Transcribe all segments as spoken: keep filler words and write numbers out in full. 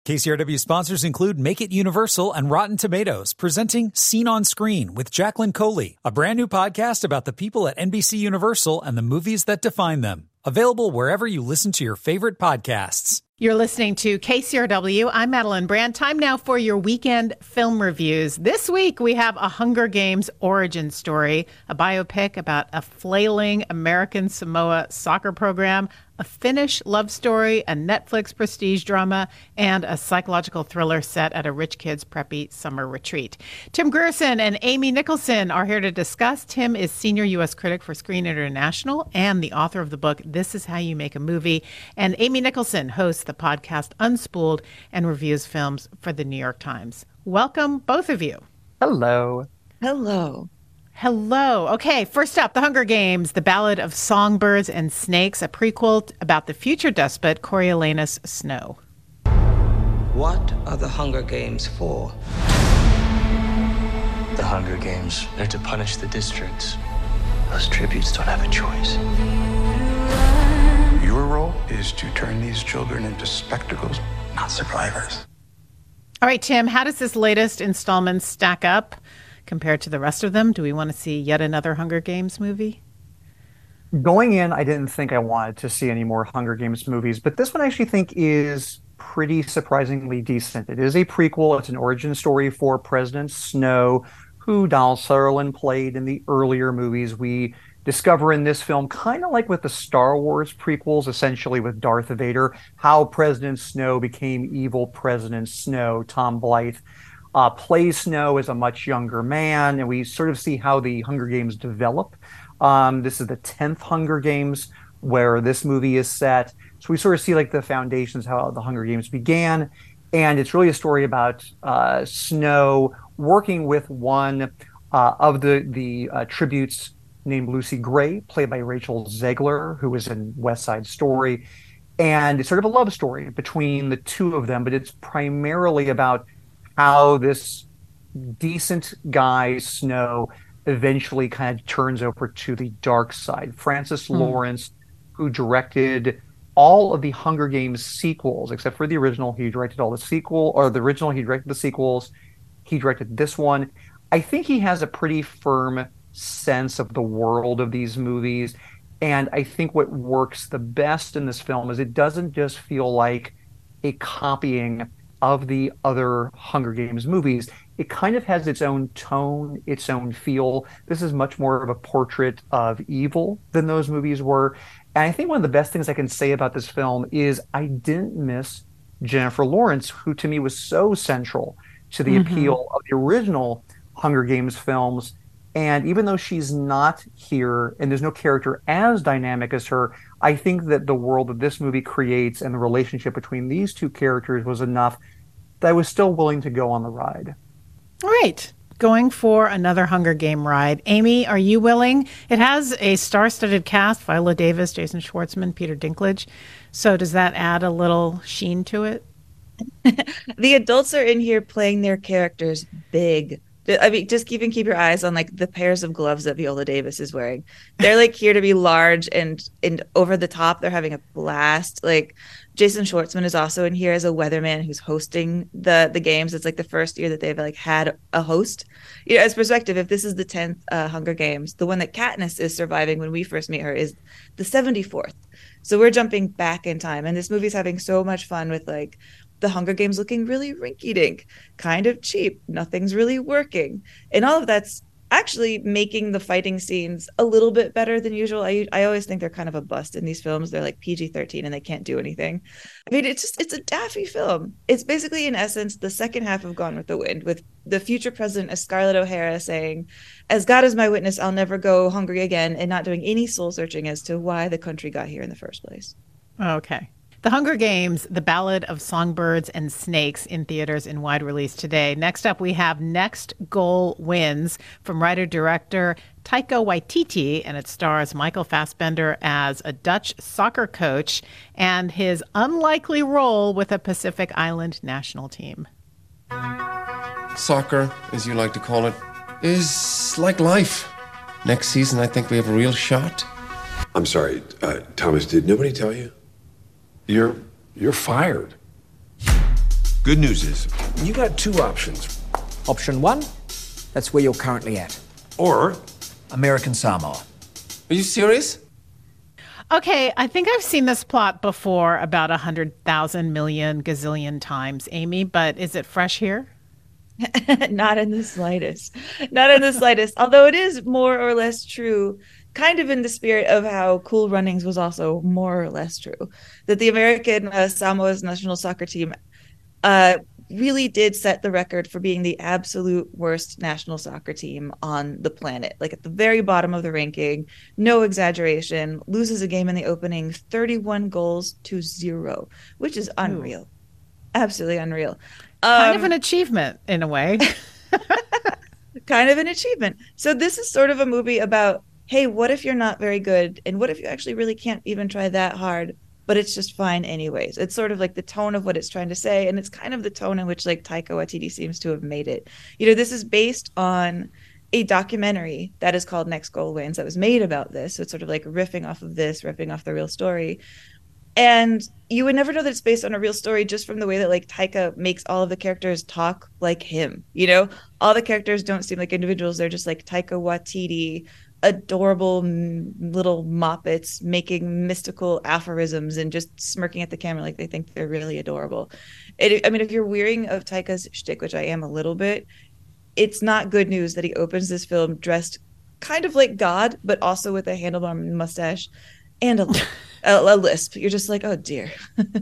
K C R W sponsors include Make It Universal and Rotten Tomatoes, presenting Scene on Screen with Jacqueline Coley, a brand new podcast about the people at N B C Universal and the movies that define them. Available wherever you listen to your favorite podcasts. You're listening to K C R W. I'm Madeline Brand. Time now for your weekend film reviews. This week, we have a Hunger Games origin story, a biopic about a flailing American Samoa soccer program, a Finnish love story, a Netflix prestige drama, and a psychological thriller set at a rich kid's preppy summer retreat. Tim Grierson and Amy Nicholson are here to discuss. Tim is senior U S critic for Screen International and the author of the book, This Is How You Make a Movie. And Amy Nicholson hosts the podcast Unspooled and reviews films for the New York Times. Welcome, both of you. Hello. Hello. Hello. Okay, first up, The Hunger Games, The Ballad of Songbirds and Snakes, a prequel about the future despot Coriolanus Snow. What are the Hunger Games for? The Hunger Games, they're to punish the districts. Those tributes don't have a choice. Your role is to turn these children into spectacles, not survivors. All right, Tim, how does this latest installment stack up compared to the rest of them? Do we want to see yet another Hunger Games movie? Going in, I didn't think I wanted to see any more Hunger Games movies, but this one I actually think is pretty surprisingly decent. It is a prequel. It's an origin story for President Snow, who Donald Sutherland played in the earlier movies. We discover in this film, kind of like with the Star Wars prequels, essentially with Darth Vader, how President Snow became evil President Snow. Tom Blythe uh, plays Snow as a much younger man, and we sort of see how the Hunger Games develop. Um, this is the tenth Hunger Games where this movie is set. So we sort of see like the foundations, how the Hunger Games began. And it's really a story about uh, Snow working with one uh, of the, the uh, tributes named Lucy Gray, played by Rachel Zegler, who was in West Side Story. And it's sort of a love story between the two of them, but it's primarily about how this decent guy, Snow, eventually kind of turns over to the dark side. Francis mm. Lawrence, who directed all of the Hunger Games sequels, except for the original, he directed all the sequel, or the original, he directed the sequels. He directed this one. I think he has a pretty firm sense of the world of these movies. And I think what works the best in this film is it doesn't just feel like a copying of the other Hunger Games movies. It kind of has its own tone, its own feel. This is much more of a portrait of evil than those movies were. And I think one of the best things I can say about this film is I didn't miss Jennifer Lawrence, who to me was so central to the mm-hmm. appeal of the original Hunger Games films. And even though she's not here and there's no character as dynamic as her, I think that the world that this movie creates and the relationship between these two characters was enough that I was still willing to go on the ride. All right. Going for another Hunger Game ride. Amy, are you willing? It has a star-studded cast, Viola Davis, Jason Schwartzman, Peter Dinklage. So does that add a little sheen to it? The adults are in here playing their characters big. I mean, just even keep your eyes on like the pairs of gloves that Viola Davis is wearing. They're like here to be large and and over the top. They're having a blast. Like Jason Schwartzman is also in here as a weatherman who's hosting the the games. It's like the first year that they've like had a host. You know, as perspective, if this is the tenth uh, Hunger Games, the one that Katniss is surviving when we first meet her is the seventy-fourth. So we're jumping back in time, and this movie's having so much fun with like the Hunger Games looking really rinky-dink, kind of cheap, nothing's really working. And all of that's actually making the fighting scenes a little bit better than usual. I I always think they're kind of a bust in these films. They're like P G thirteen and they can't do anything. I mean, it's just, it's a daffy film. It's basically, in essence, the second half of Gone with the Wind, with the future president as Scarlett O'Hara saying, "As God is my witness, I'll never go hungry again," and not doing any soul searching as to why the country got here in the first place. Okay. The Hunger Games, The Ballad of Songbirds and Snakes, in theaters in wide release today. Next up, we have Next Goal Wins from writer-director Taika Waititi, and it stars Michael Fassbender as a Dutch soccer coach and his unlikely role with a Pacific Island national team. Soccer, as you like to call it, is like life. Next season, I think we have a real shot. I'm sorry, uh, Thomas, did nobody tell you? You're, you're fired. Good news is, you got two options. Option one, that's where you're currently at. Or American Samoa. Are you serious? Okay, I think I've seen this plot before about a hundred thousand million gazillion times, Amy, but is it fresh here? Not in the slightest. Not in the slightest. Although it is more or less true, kind of in the spirit of how Cool Runnings was also more or less true, that the American uh, Samoa's national soccer team uh, really did set the record for being the absolute worst national soccer team on the planet. Like at the very bottom of the ranking, no exaggeration, loses a game in the opening, thirty-one goals to zero, which is unreal. Ooh. Absolutely unreal. Kind Um, of an achievement in a way. kind of an achievement. So this is sort of a movie about, hey, what if you're not very good? And what if you actually really can't even try that hard, but it's just fine anyways? It's sort of like the tone of what it's trying to say. And it's kind of the tone in which like Taika Waititi seems to have made it. You know, this is based on a documentary that is called Next Goal Wins that was made about this. So it's sort of like riffing off of this, riffing off the real story. And you would never know that it's based on a real story just from the way that like Taika makes all of the characters talk like him. You know, all the characters don't seem like individuals. They're just like Taika Waititi, adorable m- little moppets making mystical aphorisms and just smirking at the camera like they think they're really adorable. It, I mean, if you're weary of Taika's shtick, which I am a little bit, it's not good news that he opens this film dressed kind of like God, but also with a handlebar mustache and a, a, a lisp. You're just like, oh dear.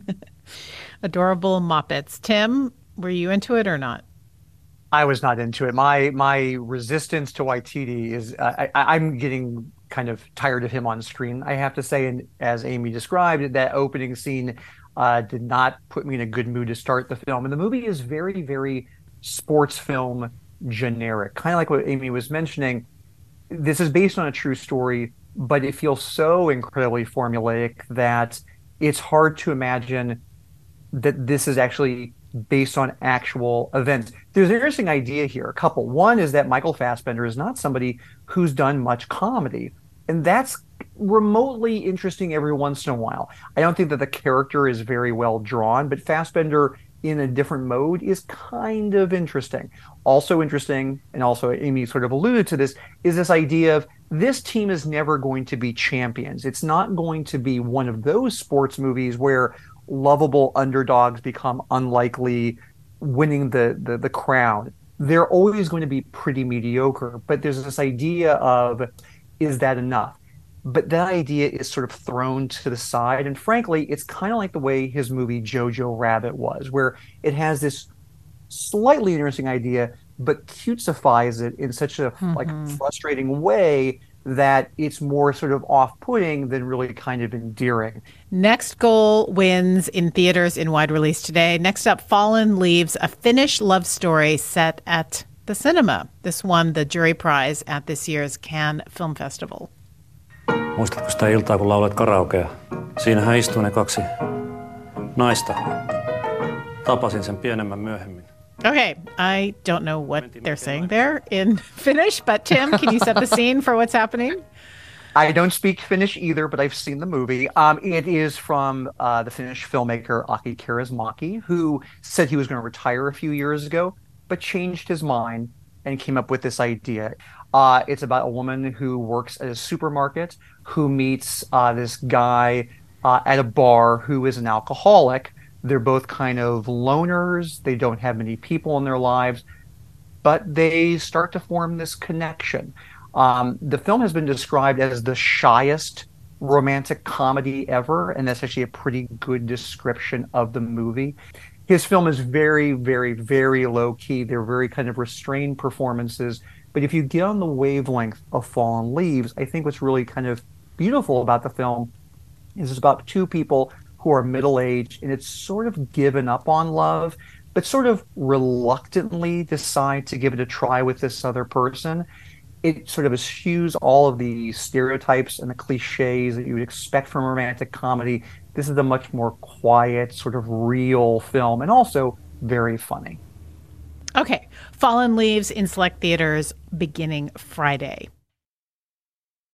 Adorable Muppets. Tim, were you into it or not? I was not into it. My my resistance to Waititi is uh, I, I'm getting kind of tired of him on screen, I have to say. And as Amy described, that opening scene uh, did not put me in a good mood to start the film. And the movie is very, very sports film generic, kind of like what Amy was mentioning. This is based on a true story, but it feels so incredibly formulaic that it's hard to imagine that this is actually based on actual events. There's an interesting idea here, a couple. One is that Michael Fassbender is not somebody who's done much comedy, and that's remotely interesting every once in a while. I don't think that the character is very well drawn, but Fassbender in a different mode is kind of interesting. Also interesting, and also Amy sort of alluded to this, is this idea of this team is never going to be champions. It's not going to be one of those sports movies where lovable underdogs become unlikely, winning the, the, the crown. They're always going to be pretty mediocre, but there's this idea of, is that enough? But that idea is sort of thrown to the side. And frankly, it's kind of like the way his movie Jojo Rabbit was, where it has this slightly interesting idea, but cutesifies it in such a mm-hmm. like frustrating way that it's more sort of off-putting than really kind of endearing. Next Goal Wins in theaters in wide release today. Next up, Fallen Leaves, a Finnish love story set at the cinema. This won the jury prize at this year's Cannes Film Festival. Muistatko sitä iltaa, kun laulat karaokea? Siinähän istuu ne kaksi naista. Tapasin sen pienemmän myöhemmin. Okay, I don't know what they're saying there in Finnish, but Tim, can you set the scene for what's happening? I don't speak Finnish either, but I've seen the movie. Um, it is from uh, the Finnish filmmaker Aki Kaurismäki, who said he was going to retire a few years ago, but changed his mind and came up with this idea. Uh, it's about a woman who works at a supermarket who meets uh, this guy uh, at a bar who is an alcoholic. They're both kind of loners. They don't have many people in their lives, but they start to form this connection. Um, the film has been described as the shyest romantic comedy ever, and that's actually a pretty good description of the movie. His film is very, very, very low-key. They're very kind of restrained performances. But if you get on the wavelength of Fallen Leaves, I think what's really kind of beautiful about the film is it's about two people who are middle-aged, and it's sort of given up on love, but sort of reluctantly decide to give it a try with this other person. It sort of eschews all of the stereotypes and the cliches that you would expect from a romantic comedy. This is a much more quiet, sort of real film, and also very funny. Okay, Fallen Leaves in select theaters beginning Friday.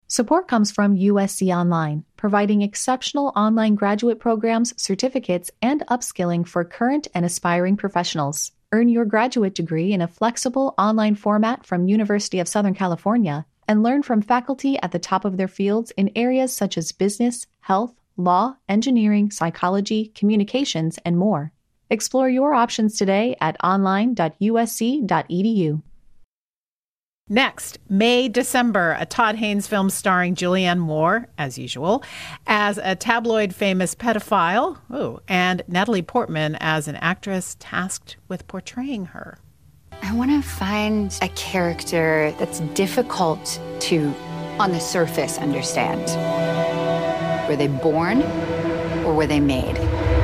Support comes from U S C Online, providing exceptional online graduate programs, certificates, and upskilling for current and aspiring professionals. Earn your graduate degree in a flexible online format from University of Southern California and learn from faculty at the top of their fields in areas such as business, health, law, engineering, psychology, communications, and more. Explore your options today at online dot u s c dot e d u. Next, May December, a Todd Haynes film starring Julianne Moore, as usual, as a tabloid-famous pedophile, ooh, and Natalie Portman as an actress tasked with portraying her. I want to find a character that's difficult to, on the surface, understand. Were they born or were they made?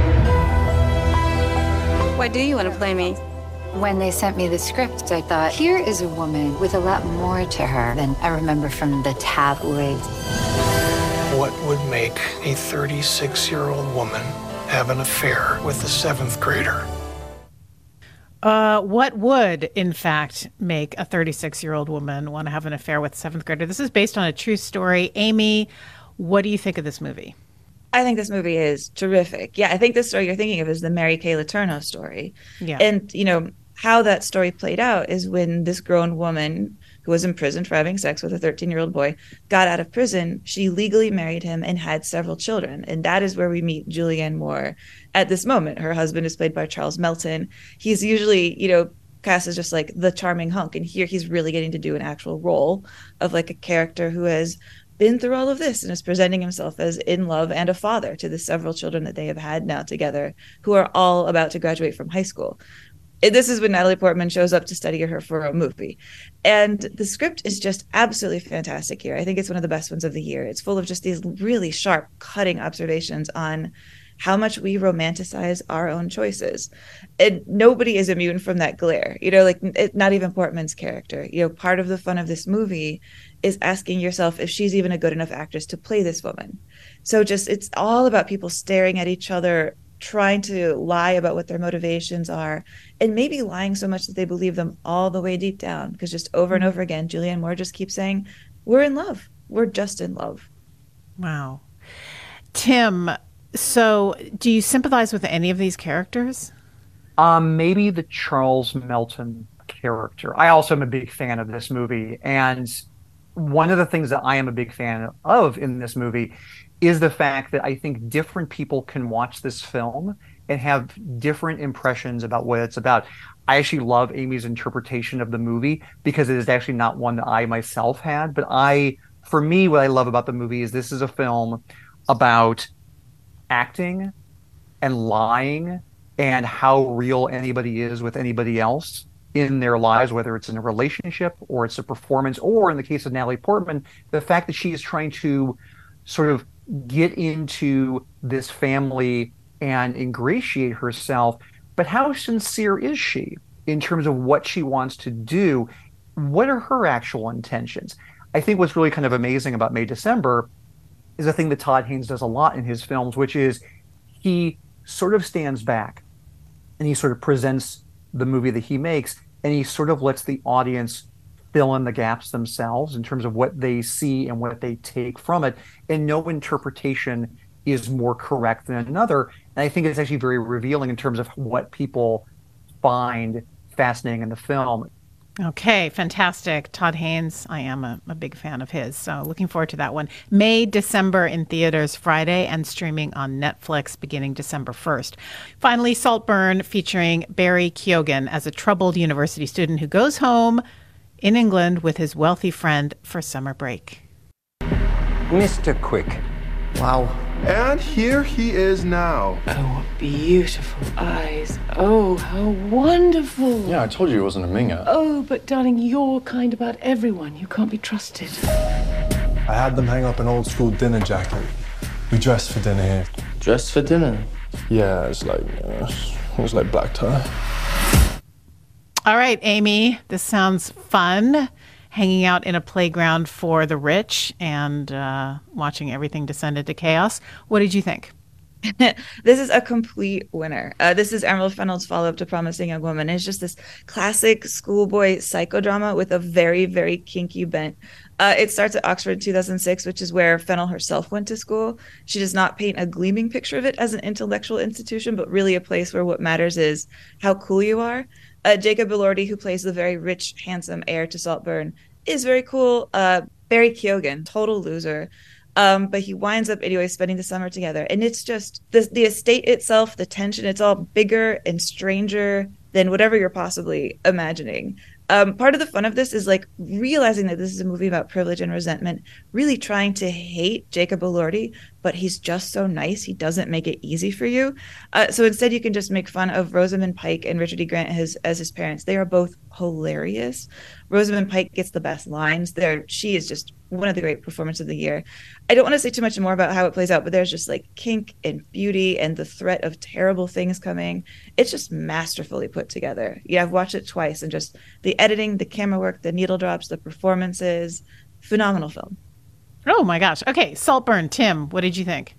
Why do you want to play me? When they sent me the script, I thought, here is a woman with a lot more to her than I remember from the tabloids. What would make a thirty-six-year-old woman have an affair with a seventh grader? Uh, what would, in fact, make a thirty-six-year-old woman want to have an affair with a seventh grader? This is based on a true story. Amy, what do you think of this movie? I think this movie is terrific. Yeah, I think the story you're thinking of is the Mary Kay Letourneau story. Yeah. And, you know, how that story played out is when this grown woman who was imprisoned for having sex with a thirteen-year-old boy got out of prison, she legally married him and had several children. And that is where we meet Julianne Moore at this moment. Her husband is played by Charles Melton. He's usually, you know, cast as just like the charming hunk. And here he's really getting to do an actual role of like a character who has been through all of this and is presenting himself as in love and a father to the several children that they have had now together, who are all about to graduate from high school. This is when Natalie Portman shows up to study her for a movie. And the script is just absolutely fantastic here. I think it's one of the best ones of the year. It's full of just these really sharp, cutting observations on how much we romanticize our own choices. And nobody is immune from that glare. You know, like it, not even Portman's character. You know, part of the fun of this movie is asking yourself if she's even a good enough actress to play this woman. So just, it's all about people staring at each other, trying to lie about what their motivations are, and maybe lying so much that they believe them all the way deep down. Because just over and over again, Julianne Moore just keeps saying, we're in love. We're just in love. Wow. Tim, so do you sympathize with any of these characters? Um, maybe the Charles Melton character. I also am a big fan of this movie. And one of the things that I am a big fan of in this movie is the fact that I think different people can watch this film and have different impressions about what it's about. I actually love Amy's interpretation of the movie because it is actually not one that I myself had. But I, for me, what I love about the movie is this is a film about acting and lying and how real anybody is with anybody else in their lives, whether it's in a relationship or it's a performance, or in the case of Natalie Portman, the fact that she is trying to sort of get into this family and ingratiate herself. But how sincere is she in terms of what she wants to do? What are her actual intentions? I think what's really kind of amazing about May December is a thing that Todd Haynes does a lot in his films, which is he sort of stands back and he sort of presents the movie that he makes, and he sort of lets the audience fill in the gaps themselves in terms of what they see and what they take from it. And no interpretation is more correct than another. And I think it's actually very revealing in terms of what people find fascinating in the film. Okay, fantastic. Todd Haynes, I am a, a big fan of his, so looking forward to that one. May December in theaters Friday and streaming on Netflix beginning December first. Finally, Saltburn, featuring Barry Keoghan as a troubled university student who goes home in England with his wealthy friend for summer break. Mister Quick. Wow. And here he is now. Oh, beautiful eyes. Oh, how wonderful. Yeah, I told you it wasn't a minger. Oh, but darling, you're kind about everyone. You can't be trusted. I had them hang up an old school dinner jacket. We dressed for dinner here. Dressed for dinner? Yeah, it's like, uh, it was like black tie. All right, Amy, this sounds fun. Hanging out in a playground for the rich and uh, watching everything descend into chaos. What did you think? This is a complete winner. Uh, this is Emerald Fennell's follow-up to Promising Young Woman. It's just this classic schoolboy psychodrama with a very, very kinky bent. Uh, it starts at Oxford in two thousand six, which is where Fennell herself went to school. She does not paint a gleaming picture of it as an intellectual institution, but really a place where what matters is how cool you are. Uh, Jacob Elordi, who plays the very rich, handsome heir to Saltburn, is very cool. Uh, Barry Keoghan, total loser. Um, but he winds up anyway spending the summer together. And it's just the, the estate itself, the tension, it's all bigger and stranger than whatever you're possibly imagining. Um, part of the fun of this is like realizing that this is a movie about privilege and resentment, really trying to hate Jacob Elordi, but he's just so nice. He doesn't make it easy for you. Uh, so instead, you can just make fun of Rosamund Pike and Richard E. Grant as, as his parents. They are both hilarious. Rosamund Pike gets the best lines. There, she is just one of the great performances of the year. I don't want to say too much more about how it plays out, but there's just like kink and beauty and the threat of terrible things coming. It's just masterfully put together. Yeah, I've watched it twice, and just the editing, the camera work, the needle drops, the performances, phenomenal film. Oh my gosh. Okay, Saltburn. Tim, what did you think?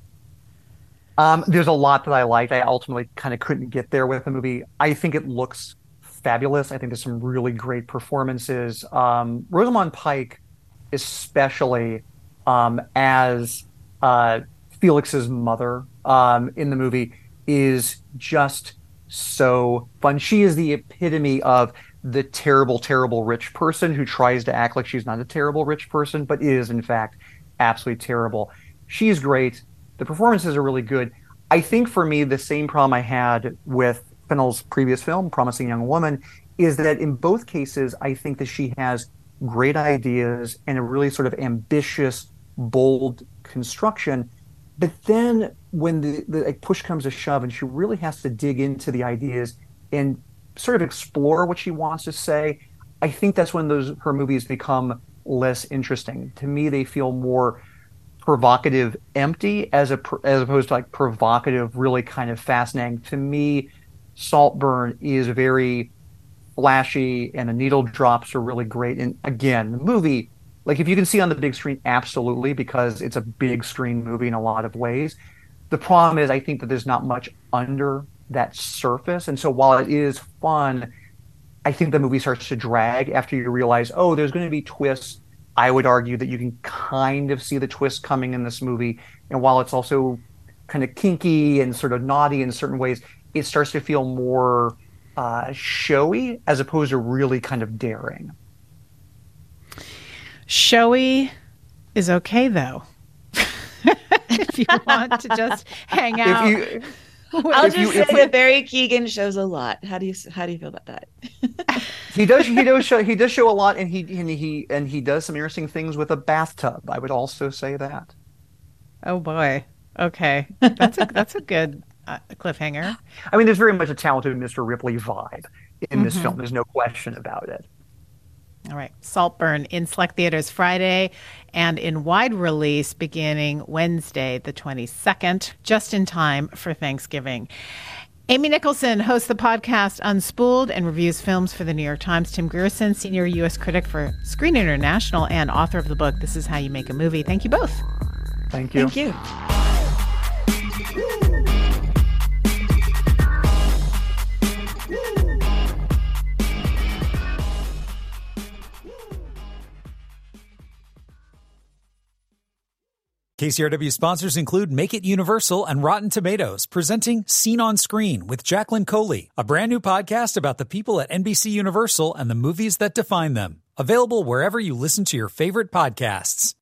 Um, there's a lot that I liked. I ultimately kind of couldn't get there with the movie. I think it looks fabulous. I think there's some really great performances. Um, Rosamund Pike, especially um, as uh, Felix's mother um, in the movie, is just so fun. She is the epitome of the terrible, terrible rich person who tries to act like she's not a terrible rich person, but is, in fact, absolutely terrible. She's great. The performances are really good. I think for me, the same problem I had with Fennell's previous film, Promising Young Woman, is that in both cases, I think that she has great ideas and a really sort of ambitious, bold construction. But then when the, the like, push comes to shove and she really has to dig into the ideas and sort of explore what she wants to say, I think that's when those her movies become less interesting. To me, they feel more provocative, empty, as a as opposed to like provocative, really kind of fascinating. To me, Saltburn is very flashy, and the needle drops are really great. And again, the movie, like if you can see on the big screen, absolutely, because it's a big screen movie in a lot of ways. The problem is, I think that there's not much under that surface, and so while it is fun, I think the movie starts to drag after you realize, oh, there's going to be twists. I would argue that you can kind of see the twist coming in this movie, and while it's also kind of kinky and sort of naughty in certain ways, it starts to feel more uh, showy as opposed to really kind of daring. Showy is okay, though. If you want to just hang out. If you, I'll just you, say that we, Barry Keoghan shows a lot. How do you how do you feel about that? he does he does show he does show a lot, and he and he and he does some interesting things with a bathtub. I would also say that. Oh boy. Okay, that's a that's a good uh, cliffhanger. I mean, there's very much a talented Mister Ripley vibe in mm-hmm. this film. There's no question about it. All right. Saltburn in select theaters Friday and in wide release beginning Wednesday, the twenty-second, just in time for Thanksgiving. Amy Nicholson hosts the podcast Unspooled and reviews films for the New York Times. Tim Grierson, senior U S critic for Screen International and author of the book, This Is How You Make a Movie. Thank you both. Thank you. Thank you. K C R W sponsors include Make It Universal and Rotten Tomatoes, presenting Scene on Screen with Jacqueline Coley, a brand new podcast about the people at N B C Universal and the movies that define them. Available wherever you listen to your favorite podcasts.